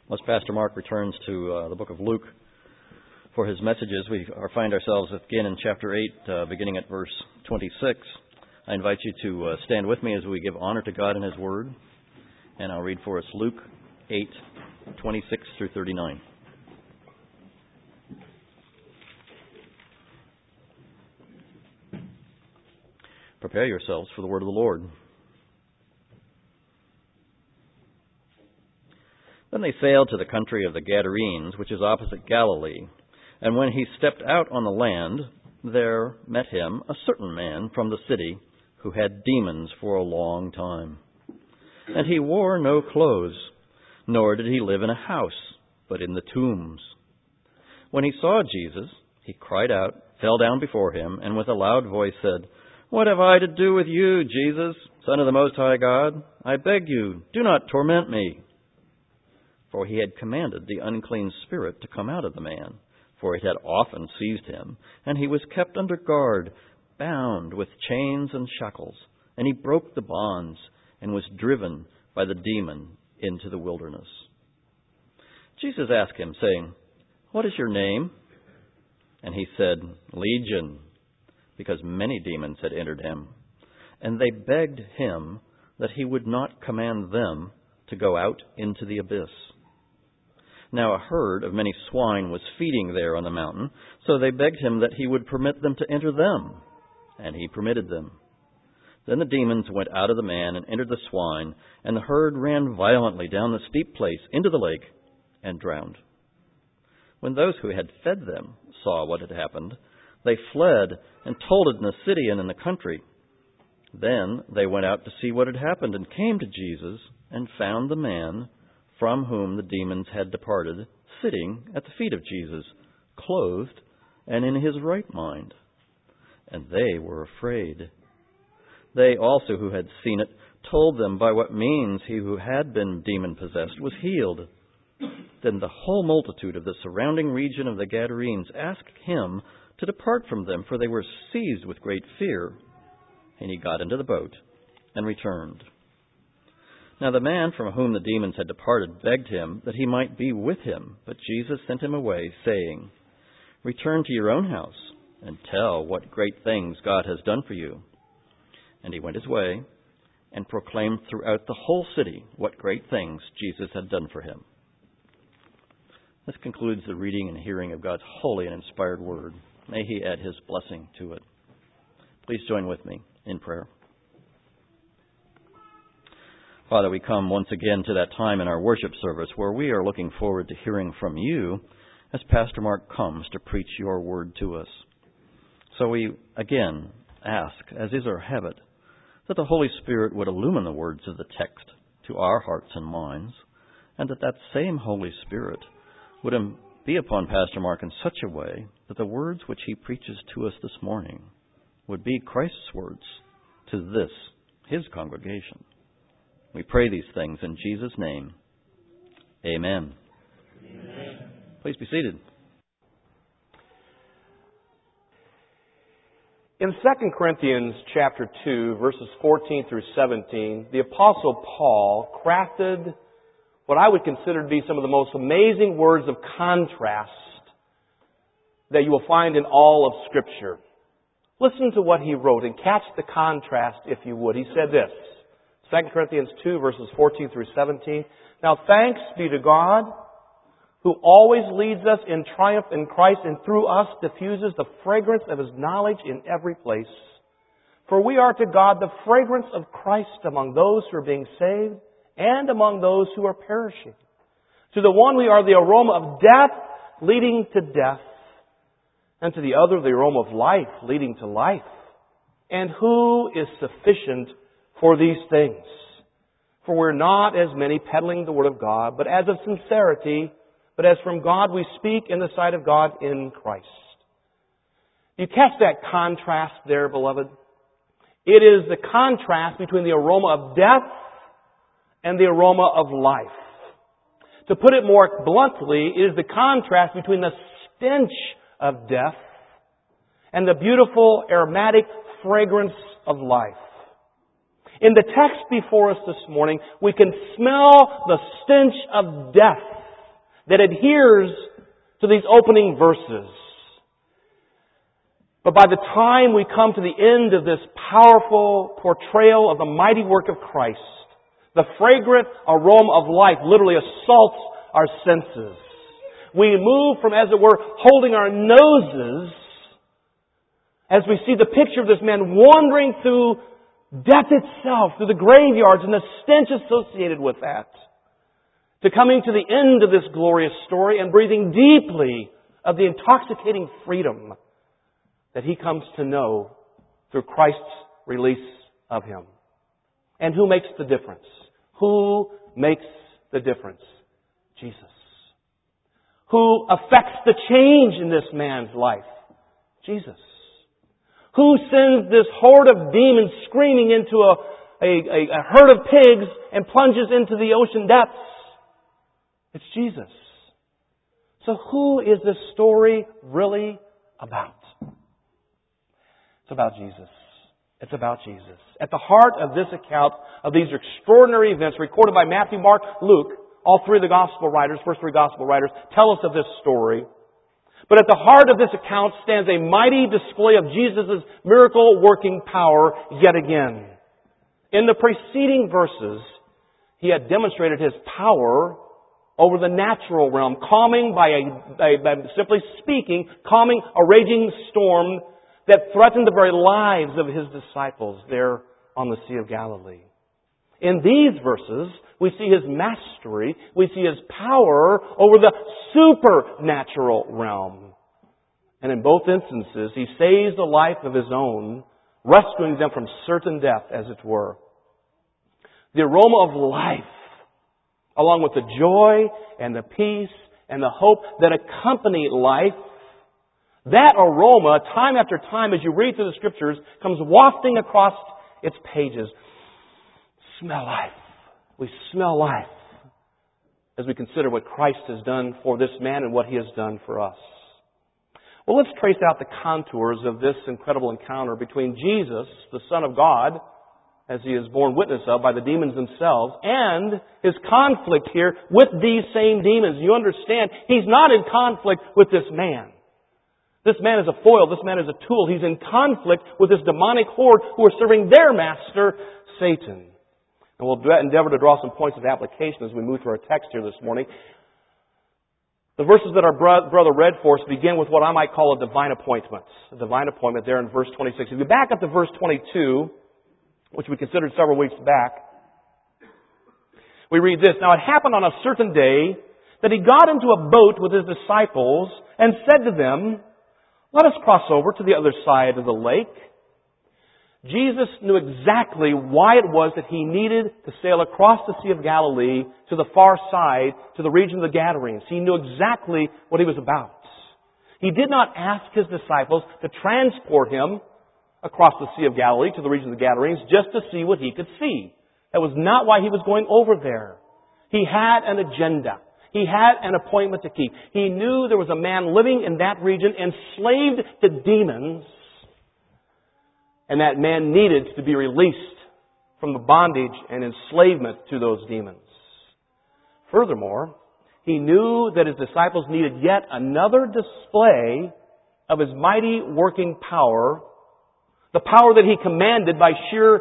As Pastor Mark returns to the book of Luke for his messages, we find ourselves again in chapter 8, beginning at verse 26. I invite you to stand with me as we give honor to God and His Word. And I'll read for us Luke 8, 26 through 39. Prepare yourselves for the word of the Lord. Then they sailed to the country of the Gadarenes, which is opposite Galilee. And when he stepped out on the land, there met him a certain man from the city who had demons for a long time. And he wore no clothes, nor did he live in a house, but in the tombs. When he saw Jesus, he cried out, fell down before him, and with a loud voice said, "What have I to do with you, Jesus, Son of the Most High God? I beg you, do not torment me." For he had commanded the unclean spirit to come out of the man, for it had often seized him, and he was kept under guard, bound with chains and shackles, and he broke the bonds, and was driven by the demon into the wilderness. Jesus asked him, saying, "What is your name?" And he said, "Legion," because many demons had entered him. And they begged him that he would not command them to go out into the abyss. Now a herd of many swine was feeding there on the mountain, so they begged him that he would permit them to enter them. And he permitted them. Then the demons went out of the man and entered the swine, and the herd ran violently down the steep place into the lake and drowned. When those who had fed them saw what had happened, they fled and told it in the city and in the country. Then they went out to see what had happened and came to Jesus and found the man from whom the demons had departed sitting at the feet of Jesus, clothed and in his right mind. And they were afraid. They also who had seen it told them by what means he who had been demon-possessed was healed. Then the whole multitude of the surrounding region of the Gadarenes asked him to depart from them, for they were seized with great fear. And he got into the boat and returned. Now the man from whom the demons had departed begged him that he might be with him, but Jesus sent him away, saying, "Return to your own house and tell what great things God has done for you." And he went his way and proclaimed throughout the whole city what great things Jesus had done for him. This concludes the reading and hearing of God's holy and inspired word. May He add His blessing to it. Please join with me in prayer. Father, we come once again to that time in our worship service where we are looking forward to hearing from you as Pastor Mark comes to preach your word to us. So we again ask, as is our habit, that the Holy Spirit would illumine the words of the text to our hearts and minds, and that same Holy Spirit would be upon Pastor Mark in such a way that the words which he preaches to us this morning would be Christ's words to this, His congregation. We pray these things in Jesus' name. Amen. Amen. Please be seated. In 2 Corinthians chapter 2, verses 14 through 17, the Apostle Paul crafted what I would consider to be some of the most amazing words of contrast that you will find in all of Scripture. Listen to what he wrote and catch the contrast, if you would. He said this, 2 Corinthians 2, verses 14 through 17. "Now thanks be to God, who always leads us in triumph in Christ and through us diffuses the fragrance of His knowledge in every place. For we are to God the fragrance of Christ among those who are being saved and among those who are perishing. To the one we are the aroma of death leading to death, and to the other the aroma of life leading to life. And who is sufficient for these things? For we're not as many peddling the Word of God, but as of sincerity, but as from God we speak in the sight of God in Christ." You catch that contrast there, beloved? It is the contrast between the aroma of death and the aroma of life. To put it more bluntly, it is the contrast between the stench of death and the beautiful aromatic fragrance of life. In the text before us this morning, we can smell the stench of death that adheres to these opening verses. But by the time we come to the end of this powerful portrayal of the mighty work of Christ, the fragrant aroma of life literally assaults our senses. We move from, as it were, holding our noses as we see the picture of this man wandering through death itself, through the graveyards and the stench associated with that, to coming to the end of this glorious story and breathing deeply of the intoxicating freedom that he comes to know through Christ's release of him. And who makes the difference? Who makes the difference? Jesus. Who affects the change in this man's life? Jesus. Who sends this horde of demons screaming into a herd of pigs and plunges into the ocean depths? It's Jesus. So who is this story really about? It's about Jesus. It's about Jesus. At the heart of this account of these extraordinary events recorded by Matthew, Mark, Luke, all three of the Gospel writers, first three Gospel writers, tell us of this story. But at the heart of this account stands a mighty display of Jesus' miracle-working power yet again. In the preceding verses, he had demonstrated his power over the natural realm, calming by simply speaking, calming a raging storm that threatened the very lives of his disciples there on the Sea of Galilee. In these verses, we see his mastery, we see his power over the supernatural realm. And in both instances, he saves the life of his own, rescuing them from certain death, as it were. The aroma of life, along with the joy and the peace and the hope that accompany life, that aroma, time after time, as you read through the Scriptures, comes wafting across its pages. Smell life. We smell life as we consider what Christ has done for this man and what He has done for us. Well, let's trace out the contours of this incredible encounter between Jesus, the Son of God, as He is borne witness of by the demons themselves, and His conflict here with these same demons. You understand, He's not in conflict with this man. This man is a foil. This man is a tool. He's in conflict with this demonic horde who are serving their master, Satan. And we'll endeavor to draw some points of application as we move to our text here this morning. The verses that our brother read for us begin with what I might call a divine appointment. A divine appointment there in verse 26. If you back up to verse 22, which we considered several weeks back, we read this. Now it happened on a certain day that he got into a boat with his disciples and said to them, "Let us cross over to the other side of the lake." Jesus knew exactly why it was that he needed to sail across the Sea of Galilee to the far side, to the region of the Gadarenes. He knew exactly what he was about. He did not ask his disciples to transport him across the Sea of Galilee to the region of the Gadarenes just to see what he could see. That was not why he was going over there. He had an agenda. He had an appointment to keep. He knew there was a man living in that region enslaved to demons, and that man needed to be released from the bondage and enslavement to those demons. Furthermore, he knew that his disciples needed yet another display of his mighty working power, the power that he commanded by sheer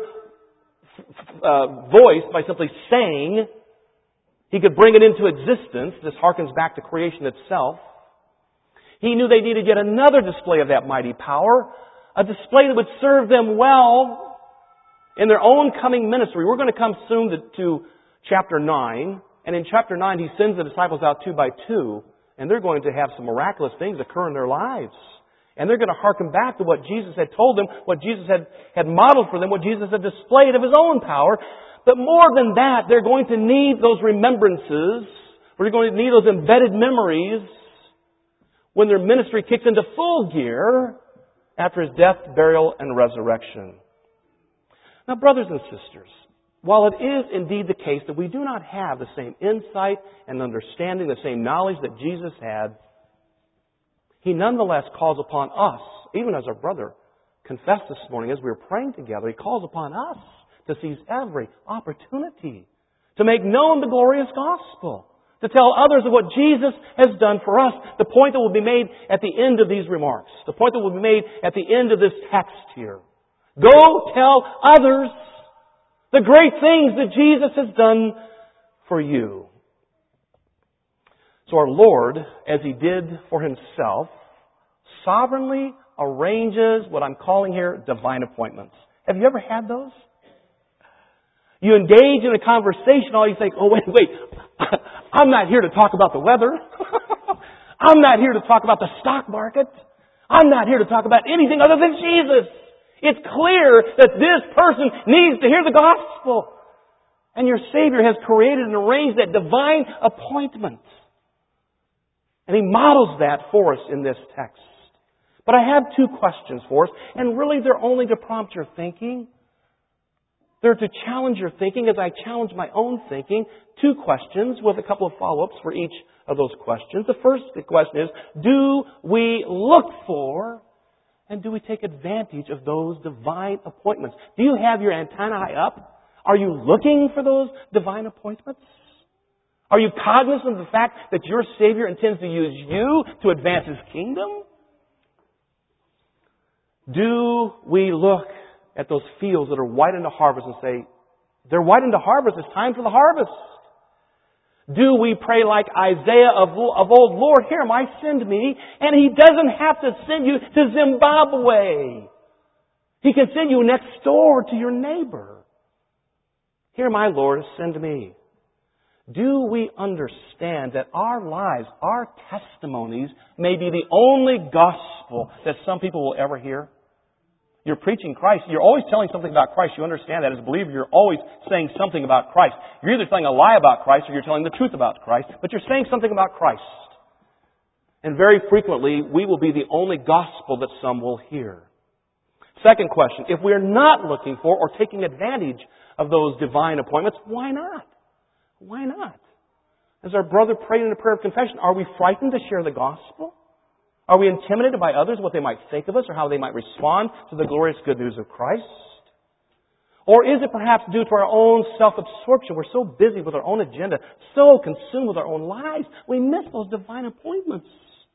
voice, by simply saying. He could bring it into existence. This harkens back to creation itself. He knew they needed yet another display of that mighty power, a display that would serve them well in their own coming ministry. We're going to come soon to chapter 9. And in chapter 9, he sends the disciples out 2 by 2. And they're going to have some miraculous things occur in their lives. And they're going to harken back to what Jesus had told them, what Jesus had modeled for them, what Jesus had displayed of His own power. But more than that, they're going to need those remembrances. They're going to need those embedded memories when their ministry kicks into full gear after His death, burial, and resurrection. Now, brothers and sisters, while it is indeed the case that we do not have the same insight and understanding, the same knowledge that Jesus had, He nonetheless calls upon us, even as our brother confessed this morning as we were praying together, He calls upon us to seize every opportunity to make known the glorious gospel, to tell others of what Jesus has done for us. The point that will be made at the end of these remarks. The point that will be made at the end of this text here. Go tell others the great things that Jesus has done for you. So our Lord, as He did for Himself, sovereignly arranges what I'm calling here divine appointments. Have you ever had those? You engage in a conversation, all you think, oh, wait, I'm not here to talk about the weather. I'm not here to talk about the stock market. I'm not here to talk about anything other than Jesus. It's clear that this person needs to hear the gospel. And your Savior has created and arranged that divine appointment. And He models that for us in this text. But I have two questions for us, and really they're only to prompt your thinking. They're to challenge your thinking as I challenge my own thinking. Two questions with a couple of follow-ups for each of those questions. The first question is, do we look for and do we take advantage of those divine appointments? Do you have your antennae up? Are you looking for those divine appointments? Are you cognizant of the fact that your Savior intends to use you to advance His kingdom? Do we look at those fields that are white into harvest and say, they're white into harvest, it's time for the harvest? Do we pray like Isaiah of old, Lord, here am I, send me? And He doesn't have to send you to Zimbabwe. He can send you next door to your neighbor. Here am I, Lord, send me. Do we understand that our lives, our testimonies, may be the only gospel that some people will ever hear? You're preaching Christ. You're always telling something about Christ. You understand that as a believer. You're always saying something about Christ. You're either telling a lie about Christ or you're telling the truth about Christ. But you're saying something about Christ. And very frequently, we will be the only gospel that some will hear. Second question. If we're not looking for or taking advantage of those divine appointments, why not? Why not? As our brother prayed in a prayer of confession, are we frightened to share the gospel? Are we intimidated by others, what they might think of us, or how they might respond to the glorious good news of Christ? Or is it perhaps due to our own self-absorption? We're so busy with our own agenda, so consumed with our own lives, we miss those divine appointments.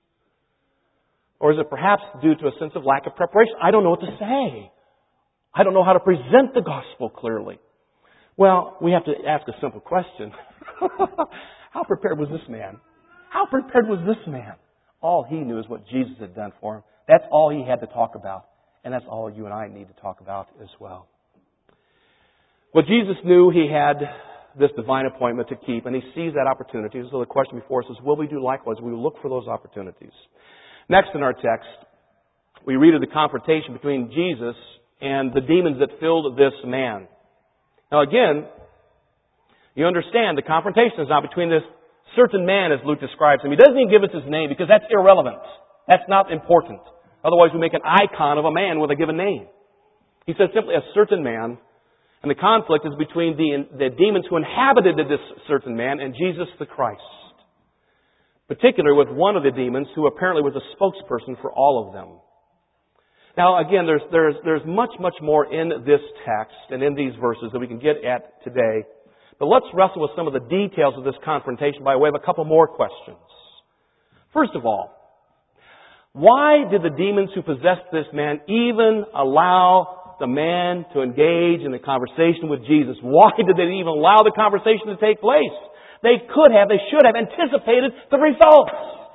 Or is it perhaps due to a sense of lack of preparation? I don't know what to say. I don't know how to present the gospel clearly. Well, we have to ask a simple question. How prepared was this man? How prepared was this man? All he knew is what Jesus had done for him. That's all he had to talk about. And that's all you and I need to talk about as well. Well, Jesus knew he had this divine appointment to keep, and he sees that opportunity. So the question before us is, will we do likewise? Will we look for those opportunities? Next in our text, we read of the confrontation between Jesus and the demons that filled this man. Now again, you understand the confrontation is not between this certain man, as Luke describes him. He doesn't even give us his name because that's irrelevant. That's not important. Otherwise we make an icon of a man with a given name. He says simply a certain man, and the conflict is between the demons who inhabited this certain man and Jesus the Christ. Particularly with one of the demons who apparently was a spokesperson for all of them. Now again, there's much more in this text and in these verses that we can get at today. But let's wrestle with some of the details of this confrontation by way of a couple more questions. First of all, why did the demons who possessed this man even allow the man to engage in the conversation with Jesus? Why did they even allow the conversation to take place? They should have anticipated the results.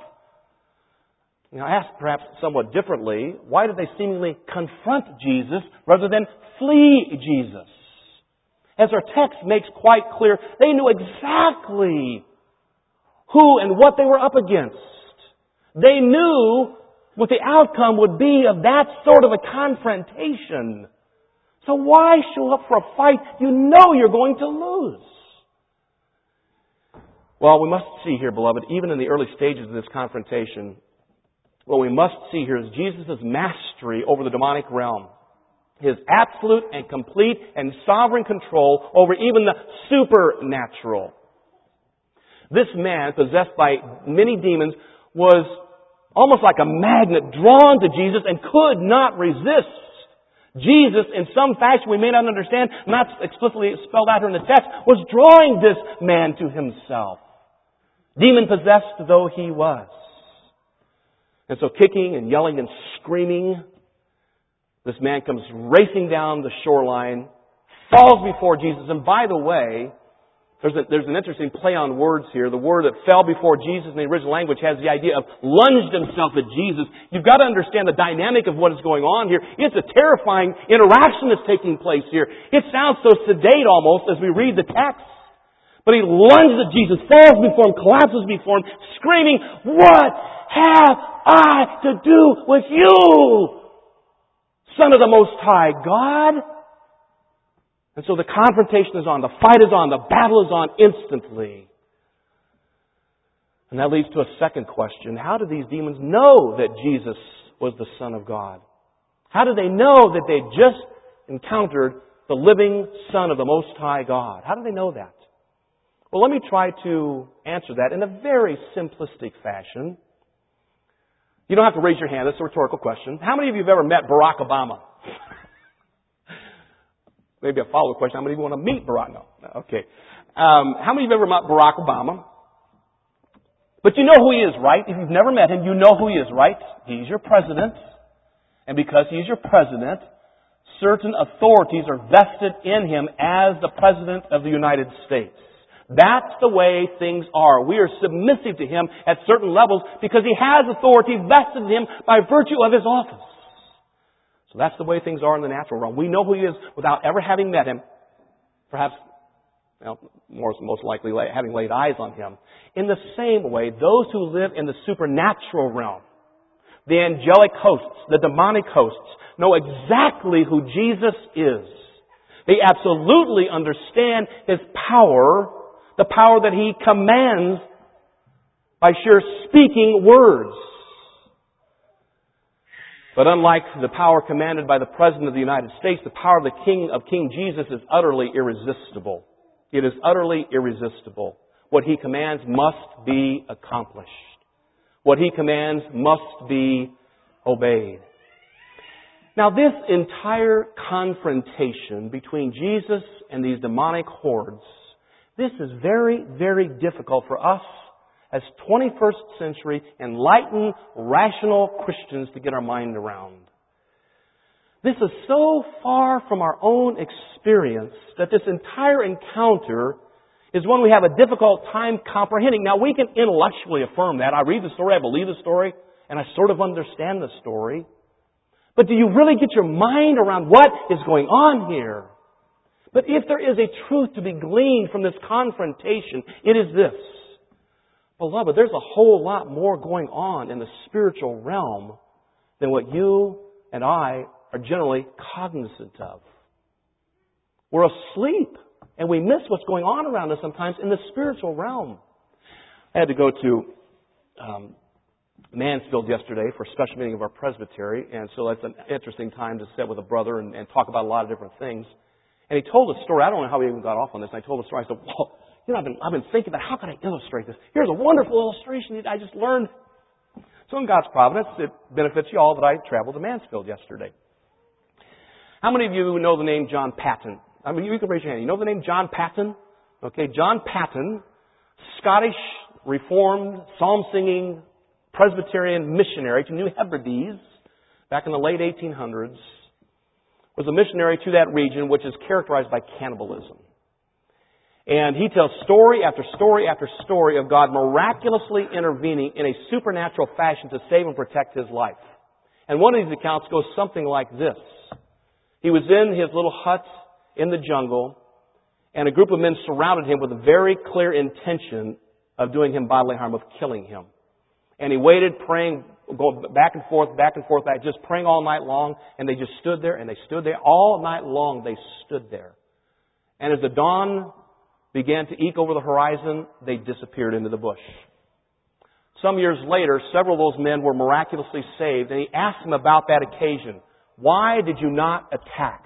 Now, asked perhaps somewhat differently, why did they seemingly confront Jesus rather than flee Jesus? As our text makes quite clear, they knew exactly who and what they were up against. They knew what the outcome would be of that sort of a confrontation. So why show up for a fight you know you're going to lose? Well, we must see here, beloved, even in the early stages of this confrontation, what we must see here is Jesus' mastery over the demonic realm. His absolute and complete and sovereign control over even the supernatural. This man, possessed by many demons, was almost like a magnet drawn to Jesus and could not resist. Jesus, in some fashion we may not understand, not explicitly spelled out here in the text, was drawing this man to himself. demon-possessed though he was. And so kicking and yelling and screaming, this man comes racing down the shoreline, falls before Jesus. And by the way, there's an interesting play on words here. The word that fell before Jesus in the original language has the idea of lunged himself at Jesus. You've got to understand the dynamic of what is going on here. It's a terrifying interaction that's taking place here. It sounds so sedate almost as we read the text. But he lunges at Jesus, falls before him, collapses before him, screaming, "What have I to do with you, Son of the Most High God?" And so the confrontation is on, the fight is on, the battle is on instantly. And that leads to a second question. How did these demons know that Jesus was the Son of God? How did they know that they just encountered the living Son of the Most High God? How did they know that? Well, let me try to answer that in a very simplistic fashion. You don't have to raise your hand. That's a rhetorical question. How many of you have ever met Barack Obama? Maybe a follow-up question. How many of you want to meet Barack? No. Okay. How many of you have ever met Barack Obama? But you know who he is, right? If you've never met him, you know who he is, right? He's your president. And because he's your president, certain authorities are vested in him as the President of the United States. That's the way things are. We are submissive to him at certain levels because he has authority vested in him by virtue of his office. So that's the way things are in the natural realm. We know who he is without ever having met him. Perhaps, most likely having laid eyes on him. In the same way, those who live in the supernatural realm, the angelic hosts, the demonic hosts, know exactly who Jesus is. They absolutely understand his power, the power that he commands by sheer speaking words. But unlike the power commanded by the President of the United States, the power of King Jesus is utterly irresistible. It is utterly irresistible. What he commands must be accomplished. What he commands must be obeyed. Now, this entire confrontation between Jesus and these demonic hordes, this is very, very difficult for us as 21st century enlightened, rational Christians to get our mind around. This is so far from our own experience that this entire encounter is one we have a difficult time comprehending. Now, we can intellectually affirm that. I read the story, I believe the story, and I sort of understand the story. But do you really get your mind around what is going on here? But if there is a truth to be gleaned from this confrontation, it is this. Beloved, there's a whole lot more going on in the spiritual realm than what you and I are generally cognizant of. We're asleep, and we miss what's going on around us sometimes in the spiritual realm. I had to go to Mansfield yesterday for a special meeting of our presbytery, and so that's an interesting time to sit with a brother and talk about a lot of different things. And he told a story. I don't know how he even got off on this. And I told a story. I said, well, I've been thinking about how can I illustrate this. Here's a wonderful illustration that I just learned. So in God's providence, it benefits you all that I traveled to Mansfield yesterday. How many of you know the name John Paton? I mean, you can raise your hand. You know the name John Paton? Okay, John Paton, Scottish, Reformed, psalm-singing, Presbyterian missionary to New Hebrides back in the late 1800s, was a missionary to that region which is characterized by cannibalism. And he tells story after story after story of God miraculously intervening in a supernatural fashion to save and protect his life. And one of these accounts goes something like this. He was in his little hut in the jungle, and a group of men surrounded him with a very clear intention of doing him bodily harm, of killing him. And he waited, praying, going back and forth, just praying all night long. And they just stood there, and they stood there. All night long, they stood there. And as the dawn began to eke over the horizon, they disappeared into the bush. Some years later, several of those men were miraculously saved, and he asked them about that occasion. Why did you not attack?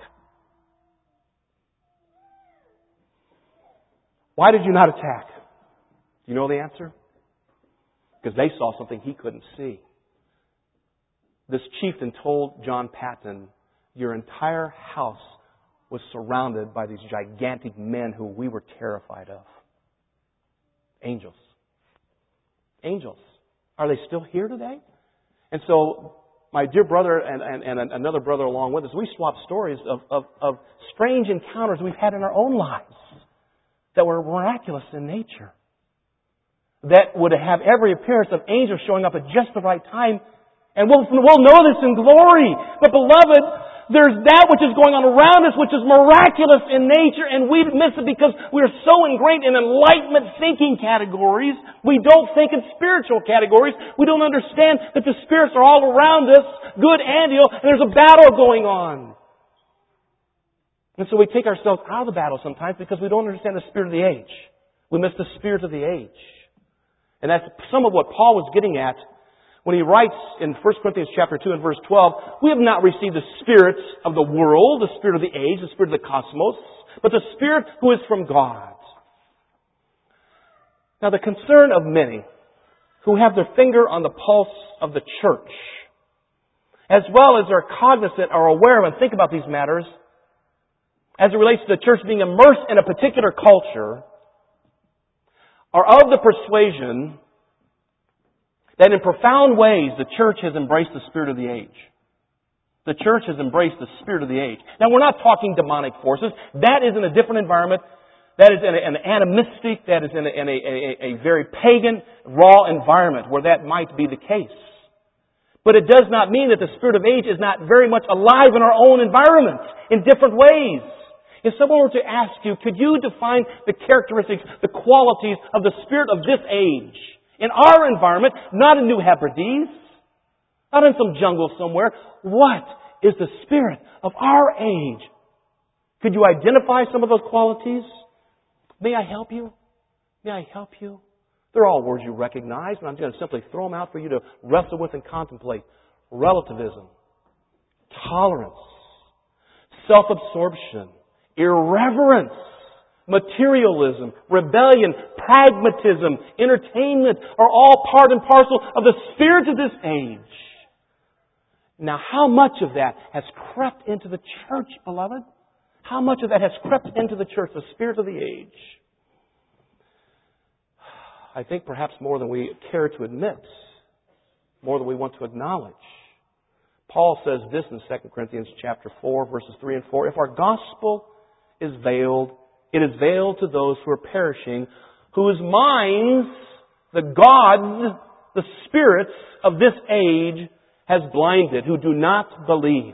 Why did you not attack? Do you know the answer? Because they saw something he couldn't see. This chieftain told John Paton, your entire house was surrounded by these gigantic men who we were terrified of. Angels. Angels. Are they still here today? And so, my dear brother and another brother along with us, we swapped stories of strange encounters we've had in our own lives that were miraculous in nature. That would have every appearance of angels showing up at just the right time. And we'll know this in glory. But beloved, there's that which is going on around us which is miraculous in nature, and we miss it because we're so ingrained in enlightenment thinking categories. We don't think in spiritual categories. We don't understand that the spirits are all around us, good and evil, and there's a battle going on. And so we take ourselves out of the battle sometimes because we don't understand the spirit of the age. We miss the spirit of the age. And that's some of what Paul was getting at when he writes in 1 Corinthians chapter 2 and verse 12, we have not received the spirit of the world, the spirit of the age, the spirit of the cosmos, but the Spirit who is from God. Now the concern of many who have their finger on the pulse of the church, as well as are cognizant or aware of and think about these matters, as it relates to the church being immersed in a particular culture, are of the persuasion that in profound ways the church has embraced the spirit of the age. The church has embraced the spirit of the age. Now we're not talking demonic forces. That is in a different environment. That is in an animistic, that is in a very pagan, raw environment where that might be the case. But it does not mean that the spirit of age is not very much alive in our own environment in different ways. If someone were to ask you, could you define the characteristics, the qualities of the spirit of this age in our environment, not in New Hebrides, not in some jungle somewhere, what is the spirit of our age? Could you identify some of those qualities? May I help you? May I help you? They're all words you recognize, but I'm going to simply throw them out for you to wrestle with and contemplate. Relativism, tolerance, self-absorption, irreverence, materialism, rebellion, pragmatism, entertainment are all part and parcel of the spirit of this age. Now, how much of that has crept into the church, beloved? How much of that has crept into the church, the spirit of the age? I think perhaps more than we care to admit, more than we want to acknowledge. Paul says this in 2 Corinthians chapter 4, verses 3 and 4. If our gospel is veiled, it is veiled to those who are perishing, whose minds, the gods, the spirits of this age has blinded, who do not believe.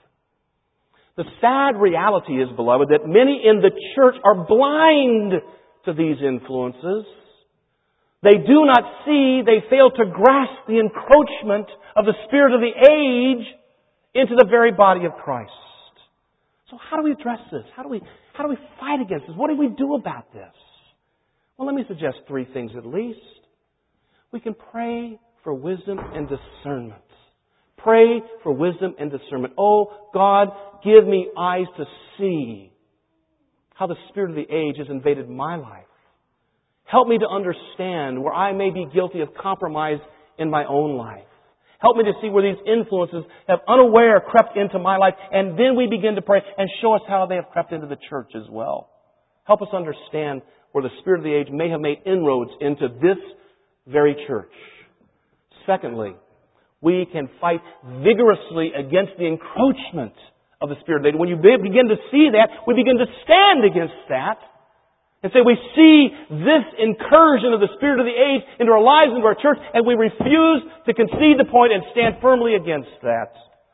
The sad reality is, beloved, that many in the church are blind to these influences. They do not see, they fail to grasp the encroachment of the spirit of the age into the very body of Christ. So how do we address this? How do we fight against this? What do we do about this? Well, let me suggest three things at least. We can pray for wisdom and discernment. Pray for wisdom and discernment. Oh, God, give me eyes to see how the spirit of the age has invaded my life. Help me to understand where I may be guilty of compromise in my own life. Help me to see where these influences have unaware crept into my life, and then we begin to pray and show us how they have crept into the church as well. Help us understand where the spirit of the age may have made inroads into this very church. Secondly, we can fight vigorously against the encroachment of the spirit of the age. When you begin to see that, we begin to stand against that. And say we see this incursion of the spirit of the age into our lives, into our church, and we refuse to concede the point and stand firmly against that.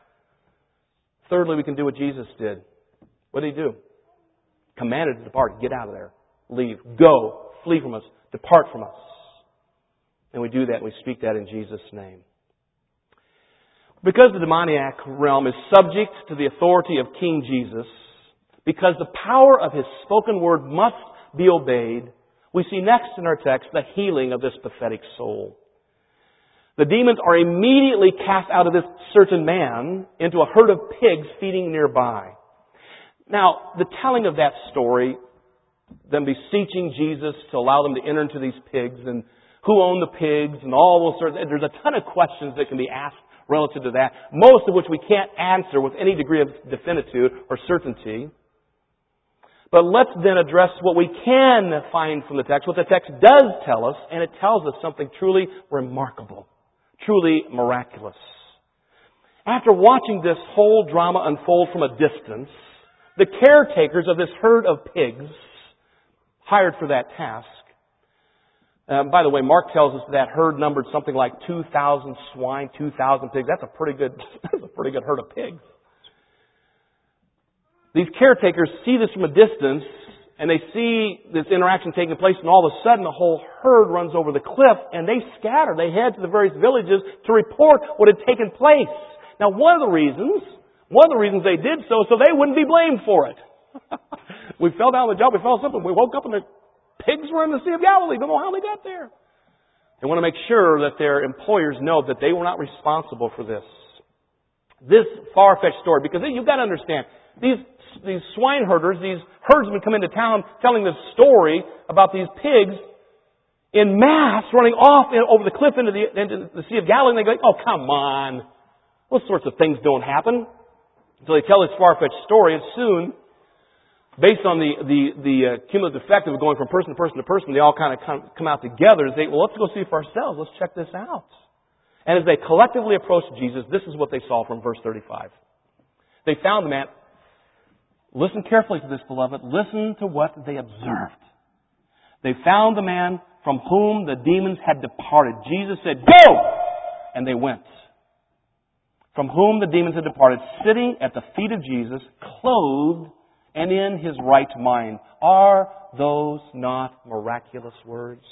Thirdly, we can do what Jesus did. What did He do? Commanded to depart. Get out of there. Leave. Go. Flee from us. Depart from us. And we do that, and we speak that in Jesus' name. Because the demoniac realm is subject to the authority of King Jesus, because the power of His spoken word must be obeyed, we see next in our text the healing of this pathetic soul. The demons are immediately cast out of this certain man into a herd of pigs feeding nearby. Now, the telling of that story, them beseeching Jesus to allow them to enter into these pigs, and who owned the pigs, and all those sorts of, there's a ton of questions that can be asked relative to that, most of which we can't answer with any degree of definitude or certainty. But let's then address what we can find from the text, what the text does tell us, and it tells us something truly remarkable, truly miraculous. After watching this whole drama unfold from a distance, the caretakers of this herd of pigs, hired for that task, by the way, Mark tells us that herd numbered something like 2,000 swine, 2,000 pigs. That's a pretty good herd of pigs. These caretakers see this from a distance, and they see this interaction taking place, and all of a sudden the whole herd runs over the cliff, and they scatter. They head to the various villages to report what had taken place. Now, one of the reasons they did so they wouldn't be blamed for it. We fell down the job, we fell asleep, and we woke up and the pigs were in the Sea of Galilee. Don't know how they got there. They want to make sure that their employers know that they were not responsible for this. This far-fetched story, because you've got to understand, these swine herders, these herdsmen come into town telling this story about these pigs in mass running off over the cliff into the Sea of Galilee, and they go, oh, come on. Those sorts of things don't happen. So they tell this far-fetched story, and soon, based on the cumulative effect of going from person to person to person, they all kind of come out together and say, well, let's go see for ourselves. Let's check this out. And as they collectively approached Jesus, this is what they saw from verse 35. They found the man. Listen carefully to this, beloved. Listen to what they observed. They found the man from whom the demons had departed. Jesus said, go! And they went. From whom the demons had departed, sitting at the feet of Jesus, clothed and in his right mind. Are those not miraculous words?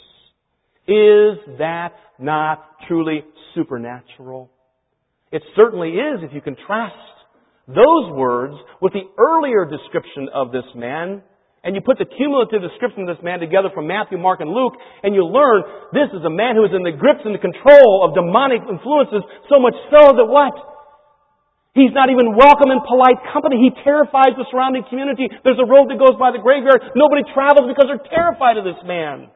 Is that not truly supernatural? It certainly is if you contrast those words with the earlier description of this man, and you put the cumulative description of this man together from Matthew, Mark, and Luke, and you learn this is a man who is in the grips and the control of demonic influences, so much so that what? He's not even welcome in polite company. He terrifies the surrounding community. There's a road that goes by the graveyard. Nobody travels because they're terrified of this man.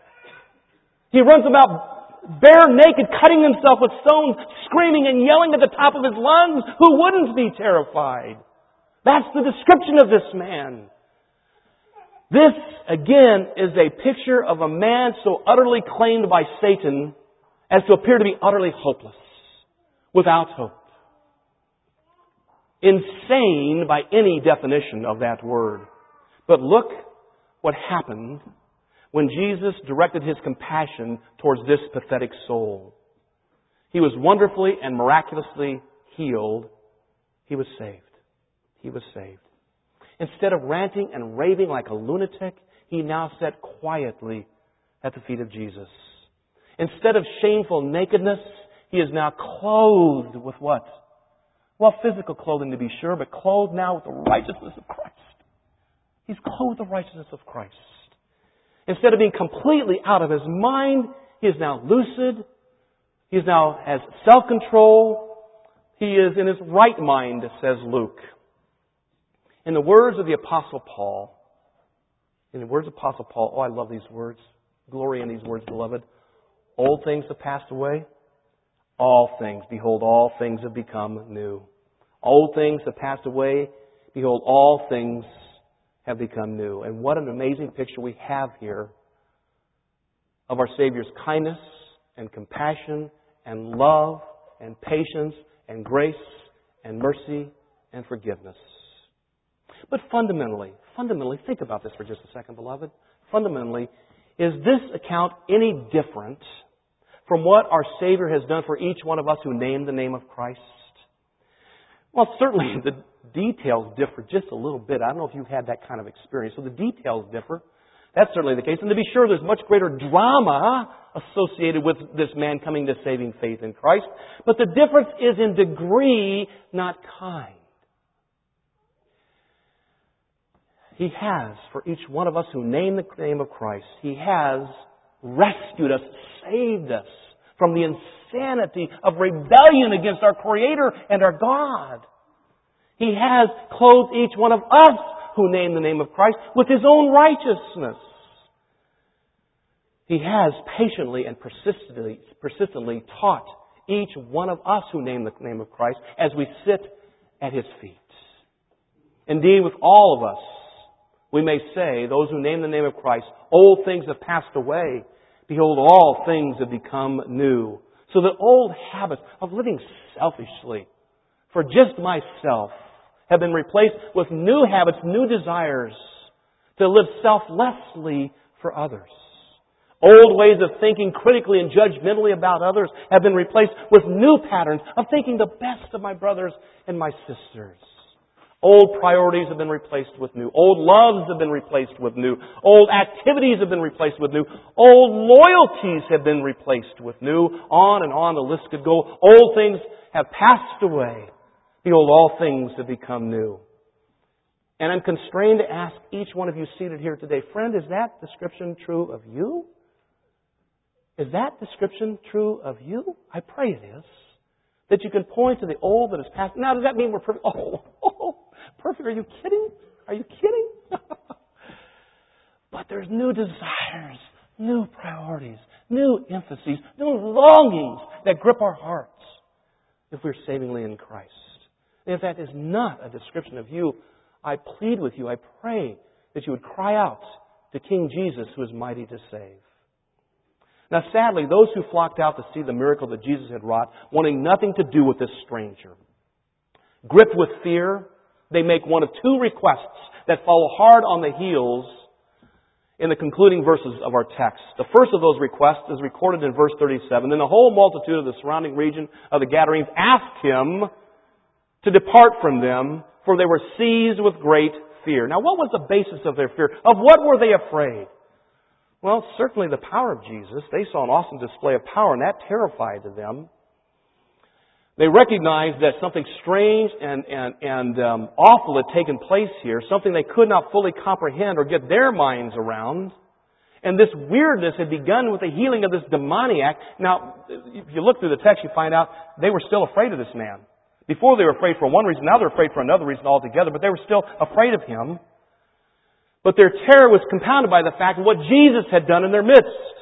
He runs about bare naked, cutting himself with stones, screaming and yelling at the top of his lungs. Who wouldn't be terrified? That's the description of this man. This, again, is a picture of a man so utterly claimed by Satan as to appear to be utterly hopeless, without hope. Insane by any definition of that word. But look what happened when Jesus directed His compassion towards this pathetic soul. He was wonderfully and miraculously healed. He was saved. He was saved. Instead of ranting and raving like a lunatic, he now sat quietly at the feet of Jesus. Instead of shameful nakedness, he is now clothed with what? Well, physical clothing to be sure, but clothed now with the righteousness of Christ. He's clothed with the righteousness of Christ. Instead of being completely out of his mind, he is now lucid. He is now has self-control. He is in his right mind, says Luke. In the words of the Apostle Paul, oh, I love these words. Glory in these words, beloved. Old things have passed away. All things, behold, all things have become new. Old things have passed away. Behold, all things have become new. And what an amazing picture we have here of our Savior's kindness and compassion and love and patience and grace and mercy and forgiveness. But fundamentally, think about this for just a second, beloved. Fundamentally, is this account any different from what our Savior has done for each one of us who name the name of Christ? Well, certainly the details differ just a little bit. I don't know if you've had that kind of experience. So the details differ. That's certainly the case. And to be sure, there's much greater drama associated with this man coming to saving faith in Christ. But the difference is in degree, not kind. He has, for each one of us who name the name of Christ, He has rescued us, saved us from the insanity of rebellion against our Creator and our God. He has clothed each one of us who name the name of Christ with His own righteousness. He has patiently and persistently taught each one of us who name the name of Christ as we sit at His feet. Indeed, with all of us, we may say, those who name the name of Christ, old things have passed away. Behold, all things have become new. So the old habits of living selfishly for just myself have been replaced with new habits, new desires to live selflessly for others. Old ways of thinking critically and judgmentally about others have been replaced with new patterns of thinking the best of my brothers and my sisters. Old priorities have been replaced with new. Old loves have been replaced with new. Old activities have been replaced with new. Old loyalties have been replaced with new. On and on the list could go. Old things have passed away. Behold, all things have become new. And I'm constrained to ask each one of you seated here today, friend, is that description true of you? Is that description true of you? I pray it is. That you can point to the old that has passed. Now, does that mean we're perfect? Perfect? Are you kidding? Are you kidding? But there's new desires, new priorities, new emphases, new longings that grip our hearts if we're savingly in Christ. And if that is not a description of you, I plead with you, I pray that you would cry out to King Jesus who is mighty to save. Now, sadly, those who flocked out to see the miracle that Jesus had wrought, wanting nothing to do with this stranger, gripped with fear, they make one of two requests that follow hard on the heels in the concluding verses of our text. The first of those requests is recorded in verse 37. Then the whole multitude of the surrounding region of the Gadarenes asked Him to depart from them, for they were seized with great fear. Now, what was the basis of their fear? Of what were they afraid? Well, certainly the power of Jesus. They saw an awesome display of power, and that terrified them. They recognized that something strange and awful had taken place here, something they could not fully comprehend or get their minds around. And this weirdness had begun with the healing of this demoniac. Now, if you look through the text, you find out they were still afraid of this man. Before they were afraid for one reason, now they're afraid for another reason altogether, but they were still afraid of him. But their terror was compounded by the fact of what Jesus had done in their midst.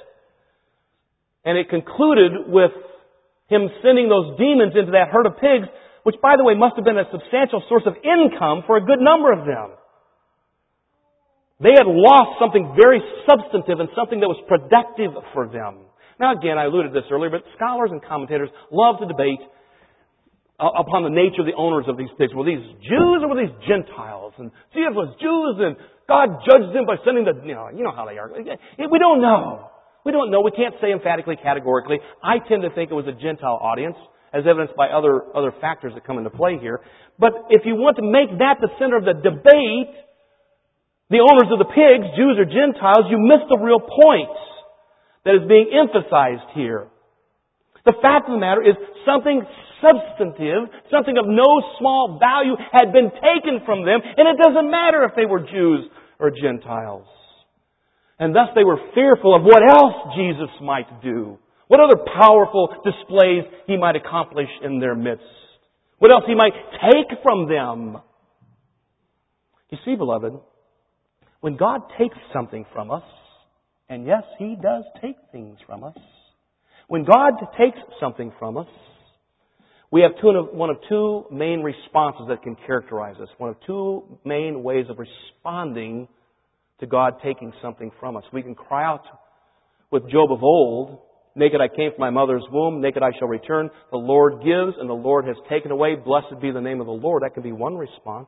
And it concluded with Him sending those demons into that herd of pigs, which, by the way, must have been a substantial source of income for a good number of them. They had lost something very substantive and something that was productive for them. Now, again, I alluded to this earlier, but scholars and commentators love to debate upon the nature of the owners of these pigs. Were these Jews or were these Gentiles? And see, if it was Jews, then God judged them by sending the, you know how they are. We don't know. We don't know. We can't say emphatically, categorically. I tend to think it was a Gentile audience, as evidenced by other factors that come into play here. But if you want to make that the center of the debate, the owners of the pigs, Jews or Gentiles, you miss the real point that is being emphasized here. The fact of the matter is something substantive, something of no small value had been taken from them, and it doesn't matter if they were Jews or Gentiles. And thus they were fearful of what else Jesus might do, what other powerful displays He might accomplish in their midst, what else He might take from them. You see, beloved, when God takes something from us, and yes, He does take things from us, when God takes something from us, we have one of two main responses that can characterize us. One of two main ways of responding to God taking something from us. We can cry out with Job of old, naked I came from my mother's womb, naked I shall return. The Lord gives and the Lord has taken away. Blessed be the name of the Lord. That can be one response.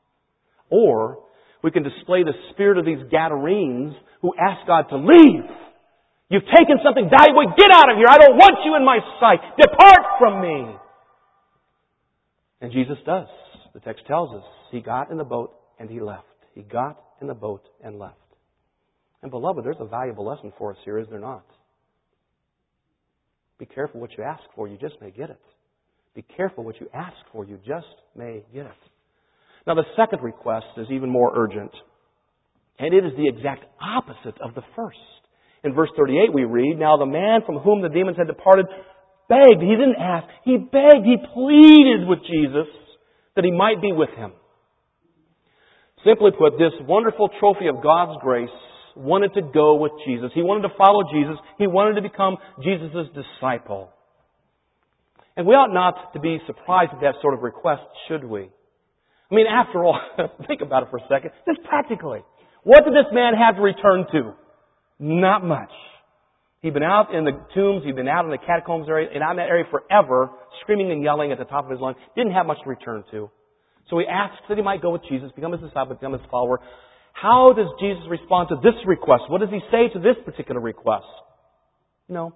Or we can display the spirit of these Gadarenes who ask God to leave. You've taken something valuable. Get out of here. I don't want you in my sight. Depart from me. And Jesus does. The text tells us He got in the boat and He left. He got in the boat and left. And beloved, there's a valuable lesson for us here, is there not? Be careful what you ask for, you just may get it. Be careful what you ask for, you just may get it. Now the second request is even more urgent. And it is the exact opposite of the first. In verse 38 we read, Now the man from whom the demons had departed begged. He didn't ask. He begged. He pleaded with Jesus that he might be with him. Simply put, this wonderful trophy of God's grace wanted to go with Jesus. He wanted to follow Jesus. He wanted to become Jesus' disciple. And we ought not to be surprised at that sort of request, should we? I mean, after all, think about it for a second. Just practically. What did this man have to return to? Not much. He'd been out in the tombs, he'd been out in the catacombs area, and out in that area forever, screaming and yelling at the top of his lungs. Didn't have much to return to. So he asks that he might go with Jesus, become his disciple, become his follower. How does Jesus respond to this request? What does he say to this particular request? No.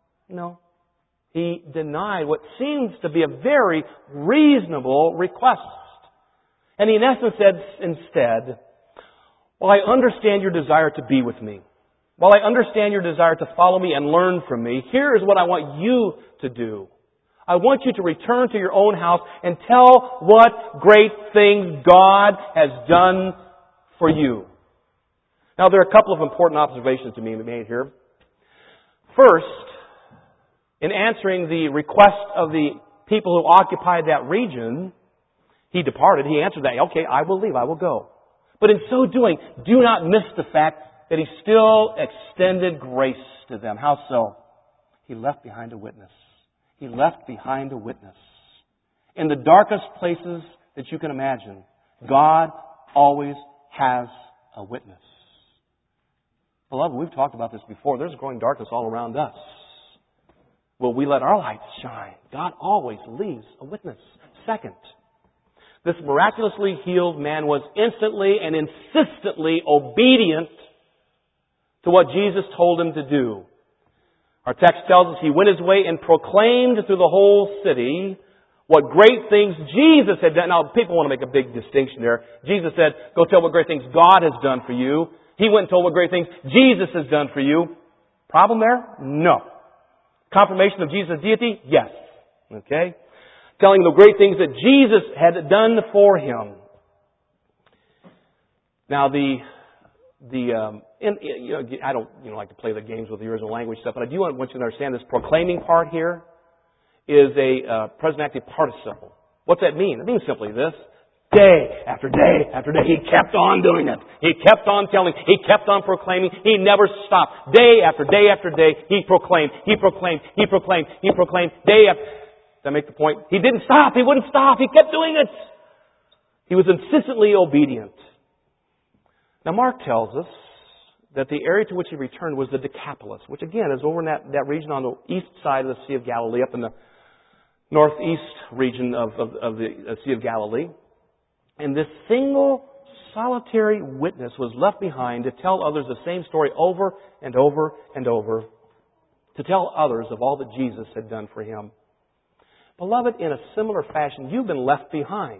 He denied what seems to be a very reasonable request. And he in essence said instead, while I understand your desire to be with me, while I understand your desire to follow me and learn from me, here is what I want you to do. I want you to return to your own house and tell what great things God has done for you. Now, there are a couple of important observations to be made here. First, in answering the request of the people who occupied that region, he departed. He answered that, okay, I will leave, I will go. But in so doing, do not miss the fact that he still extended grace to them. How so? He left behind a witness. He left behind a witness. In the darkest places that you can imagine, God always has a witness. Beloved, we've talked about this before. There's growing darkness all around us. Will we let our light shine? God always leaves a witness. Second, this miraculously healed man was instantly and insistently obedient to what Jesus told him to do. Our text tells us he went his way and proclaimed through the whole city what great things Jesus had done. Now, people want to make a big distinction there. Jesus said, go tell what great things God has done for you. He went and told what great things Jesus has done for you. Problem there? No. Confirmation of Jesus' deity? Yes. Okay? Telling the great things that Jesus had done for him. Now, I don't like to play the games with the original language stuff, but I do want you to understand this proclaiming part here is a present active participle. What's that mean? It means simply this. Day after day after day, he kept on doing it. He kept on telling. He kept on proclaiming. He never stopped. Day after day after day, he proclaimed. He proclaimed. He proclaimed. He proclaimed. Day after. Does that make the point? He didn't stop. He wouldn't stop. He kept doing it. He was insistently obedient. Now, Mark tells us that the area to which he returned was the Decapolis, which again is over in that region on the east side of the Sea of Galilee, up in the northeast region of the Sea of Galilee. And this single, solitary witness was left behind to tell others the same story over and over and over, to tell others of all that Jesus had done for him. Beloved, in a similar fashion, you've been left behind.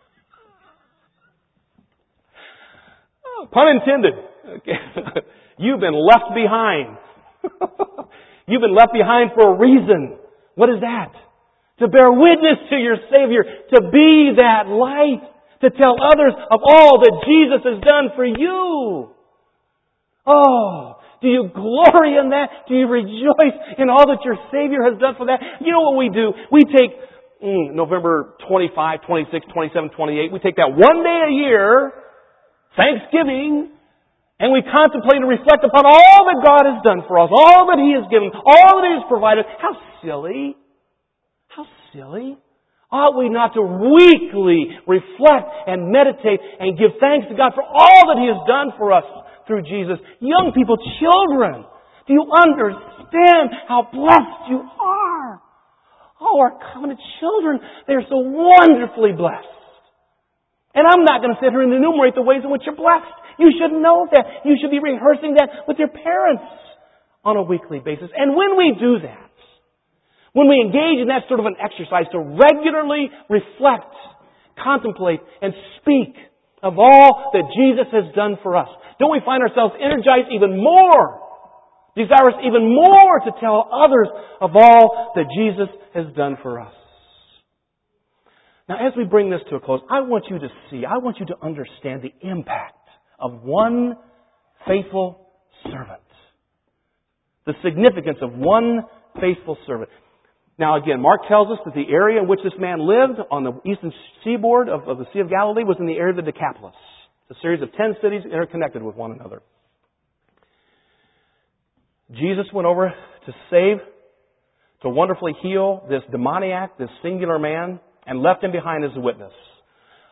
Oh, pun intended. Okay. You've been left behind. You've been left behind for a reason. What is that? To bear witness to your Savior, to be that light. To tell others of all that Jesus has done for you. Oh, do you glory in that? Do you rejoice in all that your Savior has done for that? You know what we do? We take November 25, 26, 27, 28. We take that one day a year, Thanksgiving, and we contemplate and reflect upon all that God has done for us, all that He has given, all that He has provided. How silly. How silly. Ought we not to weekly reflect and meditate and give thanks to God for all that He has done for us through Jesus? Young people, children, do you understand how blessed you are? Oh, our covenant children, they are so wonderfully blessed. And I'm not going to sit here and enumerate the ways in which you're blessed. You should know that. You should be rehearsing that with your parents on a weekly basis. And when we do that, when we engage in that sort of an exercise to regularly reflect, contemplate, and speak of all that Jesus has done for us, don't we find ourselves energized even more, desirous even more to tell others of all that Jesus has done for us? Now, as we bring this to a close, I want you to understand the impact of one faithful servant. The significance of one faithful servant. Now again, Mark tells us that the area in which this man lived on the eastern seaboard of the Sea of Galilee was in the area of the Decapolis. It's a series of 10 cities interconnected with one another. Jesus went over to save, to wonderfully heal this demoniac, this singular man, and left him behind as a witness.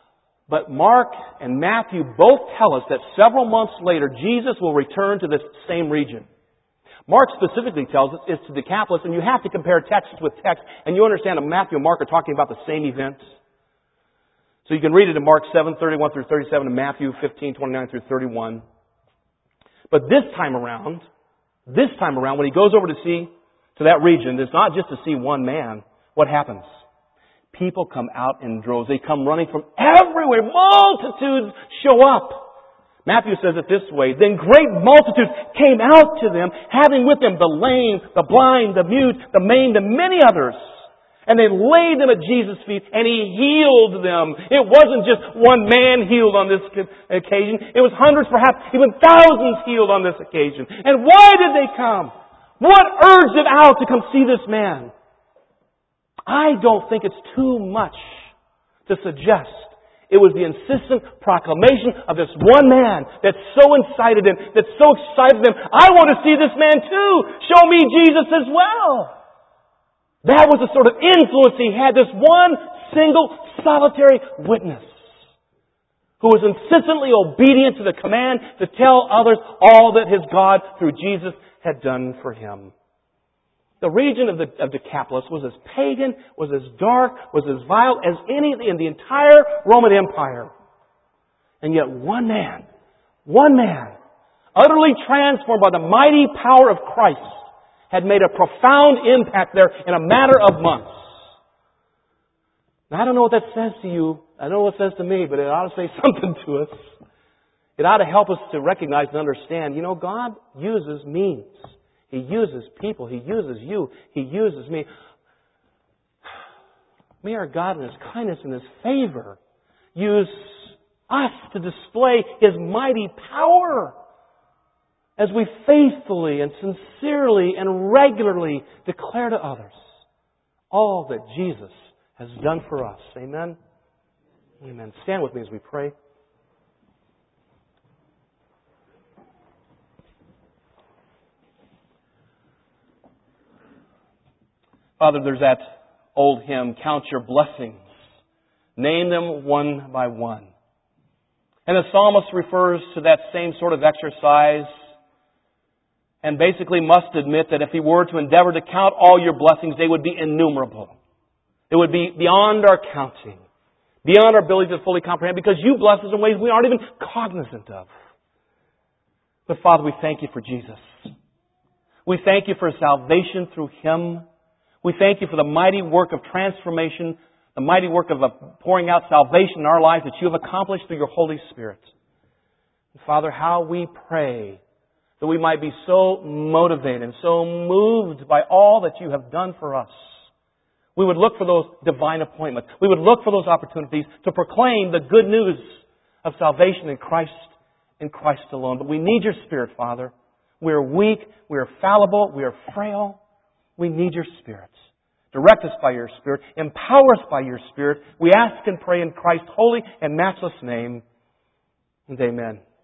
But Mark and Matthew both tell us that several months later, Jesus will return to this same region. Mark specifically tells us it's to Decapolis, and you have to compare text with text, and you understand that Matthew and Mark are talking about the same events. So you can read it in Mark 7:31 through 37, and Matthew 15:29 through 31. But this time around, when he goes over to that region, it's not just to see one man. What happens? People come out in droves. They come running from everywhere. Multitudes show up. Matthew says it this way, then great multitudes came out to them, having with them the lame, the blind, the mute, the maimed, and many others. And they laid them at Jesus' feet, and He healed them. It wasn't just one man healed on this occasion. It was hundreds, perhaps even thousands healed on this occasion. And why did they come? What urged them out to come see this man? I don't think it's too much to suggest it was the insistent proclamation of this one man that so incited him, that so excited him. I want to see this man too. Show me Jesus as well. That was the sort of influence he had, this one single solitary witness who was insistently obedient to the command to tell others all that his God through Jesus had done for him. The region of Decapolis was as pagan, was as dark, was as vile as any in the entire Roman Empire. And yet one man, utterly transformed by the mighty power of Christ, had made a profound impact there in a matter of months. Now, I don't know what that says to you. I don't know what it says to me, but it ought to say something to us. It ought to help us to recognize and understand, God uses means. He uses people. He uses you. He uses me. May our God in His kindness and His favor use us to display His mighty power as we faithfully and sincerely and regularly declare to others all that Jesus has done for us. Amen? Amen. Stand with me as we pray. Father, there's that old hymn, Count Your Blessings. Name them one by one. And the psalmist refers to that same sort of exercise and basically must admit that if he were to endeavor to count all your blessings, they would be innumerable. It would be beyond our counting, beyond our ability to fully comprehend, because you bless us in ways we aren't even cognizant of. But Father, we thank you for Jesus. We thank you for salvation through Him. We thank you for the mighty work of transformation, the mighty work of pouring out salvation in our lives that you have accomplished through your Holy Spirit. And Father, how we pray that we might be so motivated and so moved by all that you have done for us. We would look for those divine appointments. We would look for those opportunities to proclaim the good news of salvation in Christ alone. But we need your Spirit, Father. We are weak. We are fallible. We are frail. We need your Spirit. Direct us by your Spirit. Empower us by your Spirit. We ask and pray in Christ's holy and matchless name. And amen.